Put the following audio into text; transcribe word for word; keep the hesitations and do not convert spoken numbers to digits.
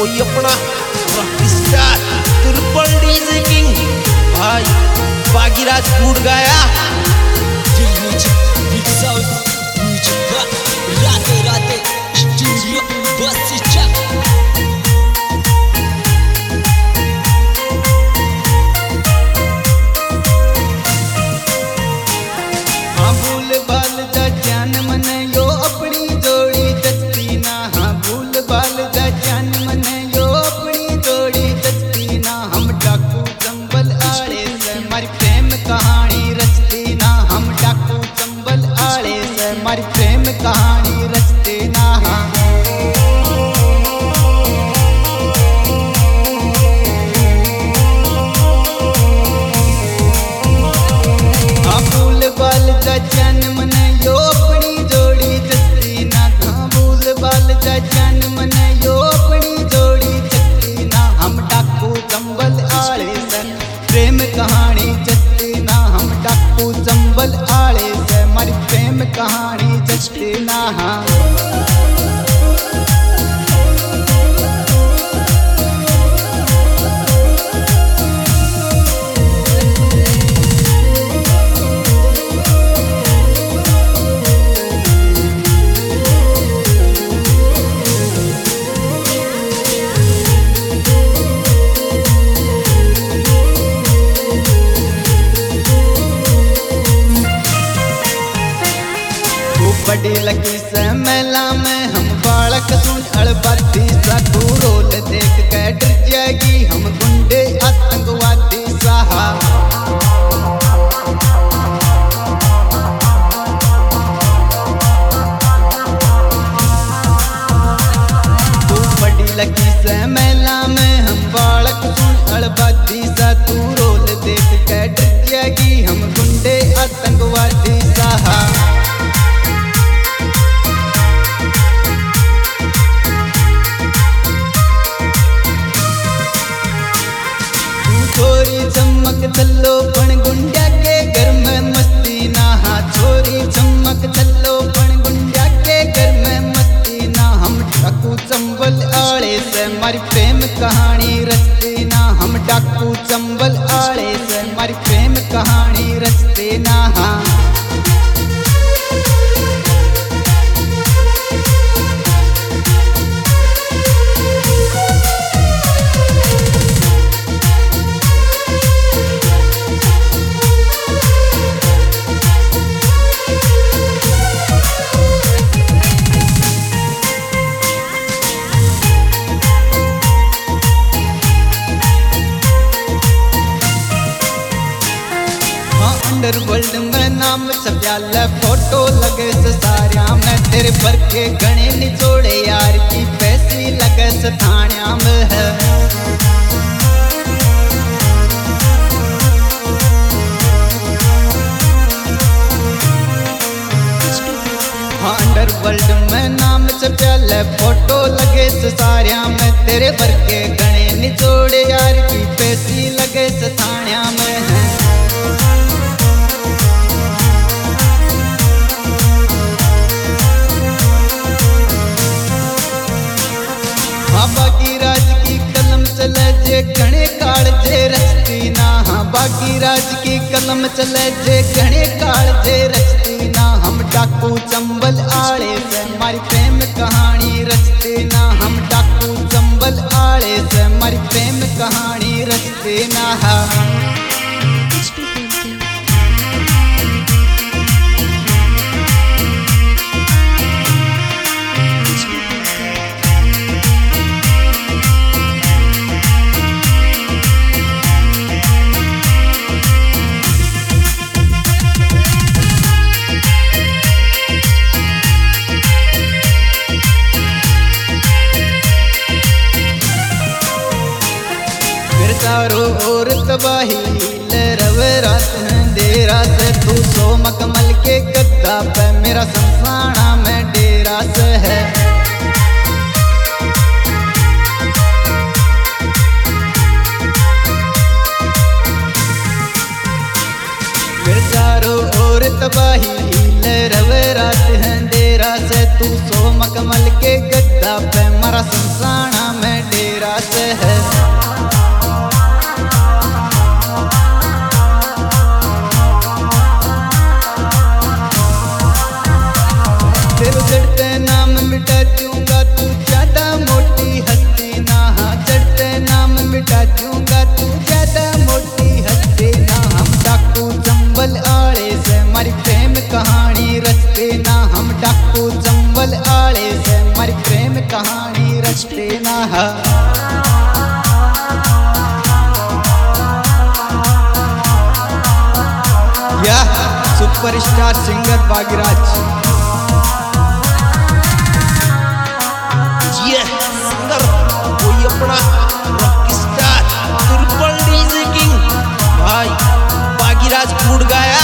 कोई अपना star triple DJ king भाई बागीराज फूड गाया राते राते स्टूडियो बस चक हाँ भूल बाल जा जान मन यो अपनी जोड़ी जचती ना हाँ भूल बाल जा जान मन यो अपनी जोड़ी जचती ना हम डाकू चंबल आड़े से मारी प्रेम कहानी रचती ना हम डाकू चंबल आड़े से मारी प्रेम कहानी रचते ना हाँ भूल बाल जा जान मन यो अपनी जोड़ी जचती ना हाँ भूल बाल जा जान मन यो अपनी जोड़ी जचती ना हम डाकू चंबल आड़े से प्रेम कहानी जचती ना हम डाकू चंबल आड़े से हमारी प्रेम कहानी जचती ना हाँ बड़ी लगी से मेला में हम बालक सुन अड़बाती सा तू रोल देख के डर जाएगी हम गुंडे आतंकवादी साहा तू बड़ी लगी से मेला में हम बालक सुन अड़बाती सा तू रोल देख के डर जाएगी हम गुंडे आतंकवादी साहा छोरी चमक चलो पण गुंडा के घर में मस्ती ना हाँ छोरी चमक चलो पण गुंडा के घर में मस्ती ना हम डाकू चंबल आड़े से हमारी प्रेम कहानी रचते ना हम डाकू चंबल आड़े से हमारी प्रेम कहानी रचते ना हाँ अंडरवर्ल्ड में नाम छप्याल फोटो लगे से सारिया में तेरे भर के गणे निचोड़े यार की पैसी लगे से थानिया में है हाँ अंडरवर्ल्ड में नाम छप्याल फोटो लगे से सारिया में तेरे भर के गणे निचोड़े यार की पैसी लगे से थानिया में है बागीराज की कलम चले जे घने काल जे रचती ना हाँ बागीराज की कलम चले जे घने काल जे रचती ना हम डाकू चंबल आड़े से हमारी प्रेम कहानी रचते ना हम डाकू चंबल आड़े से हमारी प्रेम कहानी रचते ना हाँ चारों ओर तबाही रव रात अंधेरा से तू सो मकमल के गद्दा पे मेरा संसाना में डेरा से है फिर चारों ओर तबाही ले रवे रात है डेरा से तू सो मकमल के गद्दा पे मारा संसाना में डेरा से है तेरे चढ़ते नाम मिटा दूंगा तू ज्यादा मोटी हस्ती ना चढ़ते नाम मिटा दूंगा तू ज्यादा मोटी हस्ती ना हम डाकू जंबल आड़े से हमारी प्रेम कहानी रचते ना हम डाकू जंबल आड़े से हमारी प्रेम कहानी रचते ना या सुपरस्टार सिंगर बागीराज ये सिंगर कोई अपना rock star triple DJ king भाई बागीराज फूट गया